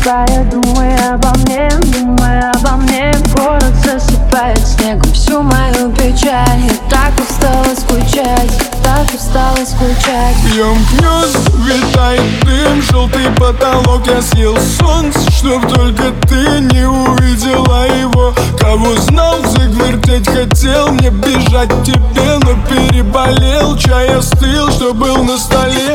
засыпая, думая обо мне, думая обо мне. Город засыпает снегом всю мою печаль. Я так устала скучать, так устала скучать. Пьем гнезд, витает дым, желтый потолок. Я съел солнце, чтоб только ты не увидела его. Кого знал, завертеть хотел, мне бежать к тебе, но переболел. Чай остыл, что был на столе.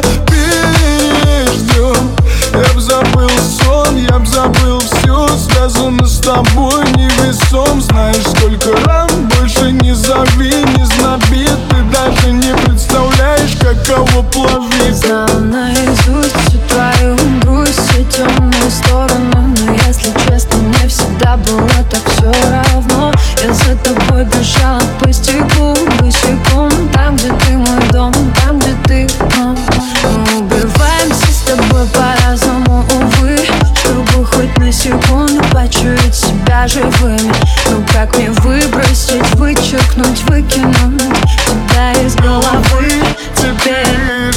Переждем, я б забыл сон, я б забыл все. Связано с тобой невесом. Знаешь, сколько ран, больше не зови, не знобит. Ты даже не представляешь, каково плавить. Знала наизусть всю твою грусть, все темные стороны. Но если честно, мне всегда было так все равно. Я за тобой бежала по стеклу, босиком. Там, где ты мой дом, там, где ты. Мы убиваемся с тобой по-разному, увы, чтобы хоть на секунду почуять себя живыми. Ну как мне выбросить, вычеркнуть, выкинуть тебя из головы теперь?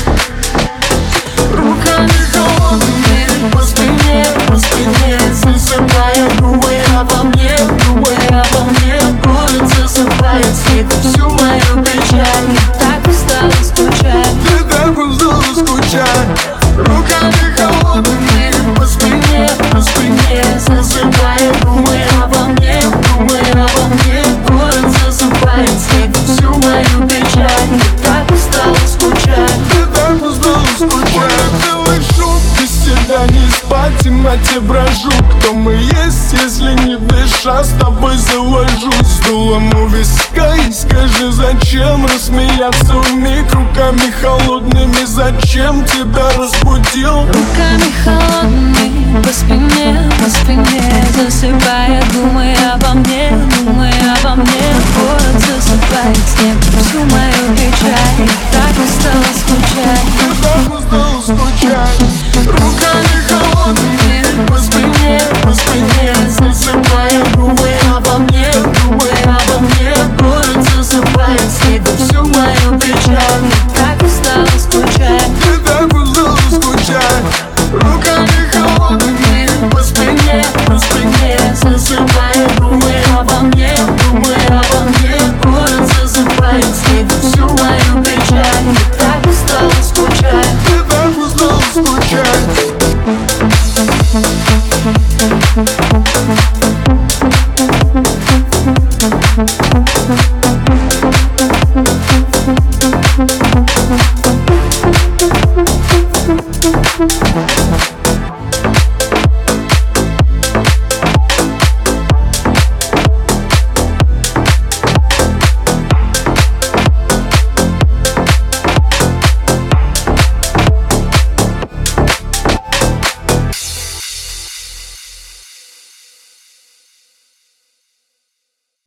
Руками холодными по спине, засыпая, думая обо мне, думая обо мне. Город засыпает снегом всю мою печаль. Я так устала скучать, Ты так устала скучать. руками холодными по спине, засыпая, думая обо мне, думая обо мне. Город засыпает снегом всю мою печаль. Я так устала скучать. Ты так устала скучать. Целый шум, без тебя не спать, в темноте брожу. Кто мы есть, если не дыша, с тобой завожусь. С дулом у виска и скажи, зачем рассмеяться вмиг? Руками холодными, зачем тебя разбудил? Руками холодными по спине, засыпая, думая обо мне, думая обо мне. Город засыпает снегом всю мою печаль. Я так устала скучать. Ты так устала скучать. Руками холодными по спине, засыпая, думая обо мне, думая обо мне. Город засыпает снегом всю мою печаль. Я так устала скучать. Ты так устала скучать. Руками холодными по спине, засыпая, думая обо мне, думая обо мне. Город засыпает снегом всю мою печаль. Я так устала скучать. Ты так устала скучать. Thank you.